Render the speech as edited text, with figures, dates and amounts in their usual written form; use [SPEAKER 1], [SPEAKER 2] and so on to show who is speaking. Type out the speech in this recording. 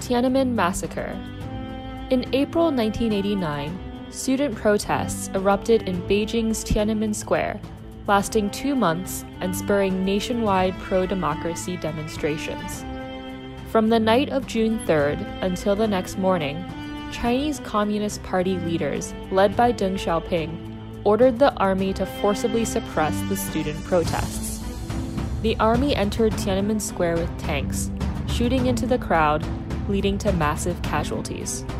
[SPEAKER 1] Tiananmen Massacre. In April 1989, student protests erupted in Beijing's Tiananmen Square, lasting 2 months and spurring nationwide pro-democracy demonstrations. From the night of June 3rd until the next morning, Chinese Communist Party leaders, led by Deng Xiaoping, ordered the army to forcibly suppress the student protests. The army entered Tiananmen Square with tanks, shooting into the crowd, leading to massive casualties.